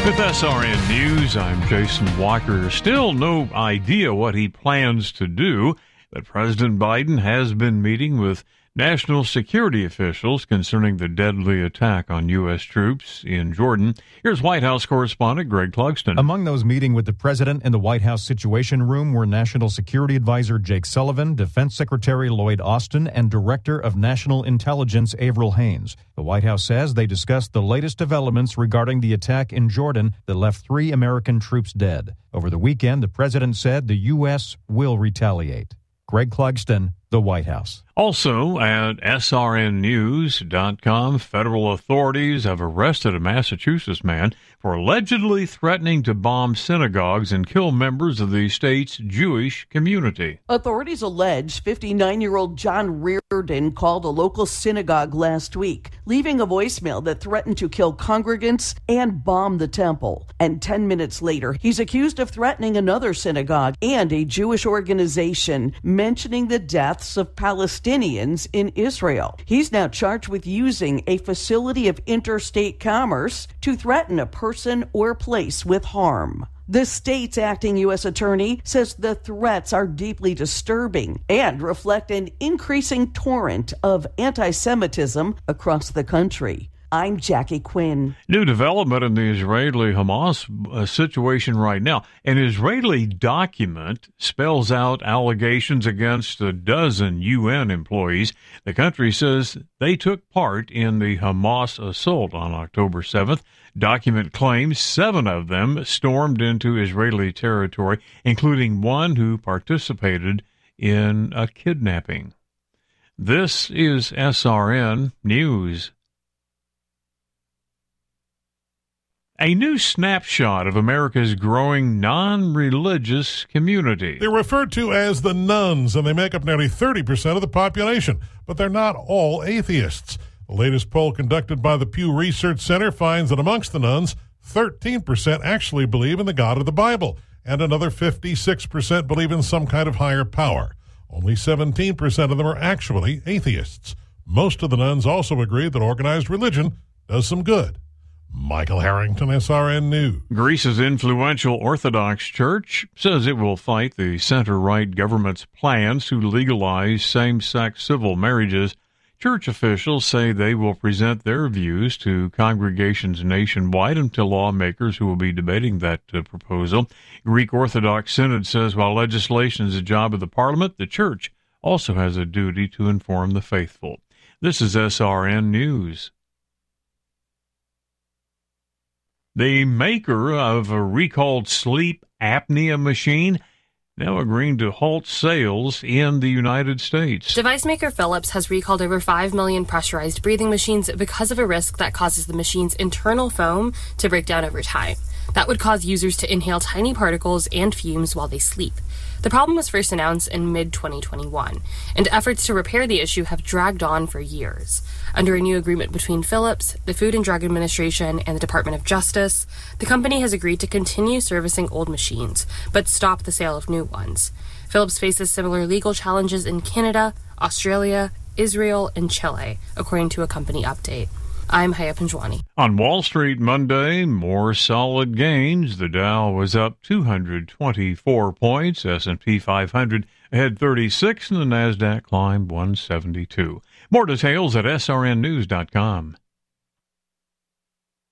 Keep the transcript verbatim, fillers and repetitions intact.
With S R N News, I'm Jason Walker. Still no idea what he plans to do, but President Biden has been meeting with national security officials concerning the deadly attack on U S troops in Jordan. Here's White House correspondent Greg Clugston. Among those meeting with the president in the White House Situation Room were National Security Advisor Jake Sullivan, Defense Secretary Lloyd Austin, and Director of National Intelligence Avril Haines. The White House says they discussed the latest developments regarding the attack in Jordan that left three American troops dead. Over the weekend, the president said the U S will retaliate. Greg Clugston, the White House. Also at S R N news dot com, federal authorities have arrested a Massachusetts man for allegedly threatening to bomb synagogues and kill members of the state's Jewish community. Authorities allege fifty-nine-year-old John Reardon called a local synagogue last week, leaving a voicemail that threatened to kill congregants and bomb the temple. And ten minutes later, he's accused of threatening another synagogue and a Jewish organization, mentioning the deaths of Palestinians in Israel. He's now charged with using a facility of interstate commerce to threaten a person or place with harm. The state's acting U S attorney says the threats are deeply disturbing and reflect an increasing torrent of anti-Semitism across the country. I'm Jackie Quinn. New development in the Israeli-Hamas uh, situation right now. An Israeli document spells out allegations against a dozen U N employees. The country says they took part in the Hamas assault on October seventh. Document claims seven of them stormed into Israeli territory, including one who participated in a kidnapping. This is S R N News. A new snapshot of America's growing non-religious community. They're referred to as the nuns, and they make up nearly thirty percent of the population, but they're not all atheists. The latest poll conducted by the Pew Research Center finds that amongst the nuns, thirteen percent actually believe in the God of the Bible, and another fifty-six percent believe in some kind of higher power. Only seventeen percent of them are actually atheists. Most of the nuns also agree that organized religion does some good. Michael Harrington, S R N News. Greece's influential Orthodox Church says it will fight the center-right government's plans to legalize same-sex civil marriages. Church officials say they will present their views to congregations nationwide and to lawmakers who will be debating that uh, proposal. Greek Orthodox Synod says while legislation is a job of the parliament, the church also has a duty to inform the faithful. This is S R N News. The maker of a recalled sleep apnea machine now agreeing to halt sales in the United States. Device maker Philips has recalled over five million pressurized breathing machines because of a risk that causes the machine's internal foam to break down over time. That would cause users to inhale tiny particles and fumes while they sleep. The problem was first announced in mid twenty twenty-one, and efforts to repair the issue have dragged on for years. Under a new agreement between Philips, the Food and Drug Administration, and the Department of Justice, the company has agreed to continue servicing old machines, but stop the sale of new ones. Philips faces similar legal challenges in Canada, Australia, Israel, and Chile, according to a company update. I'm Haya Panjwani. On Wall Street Monday, more solid gains. The Dow was up two hundred twenty-four points, S and P five hundred ahead thirty-six, and the NASDAQ climbed one seventy-two. More details at S R N news dot com.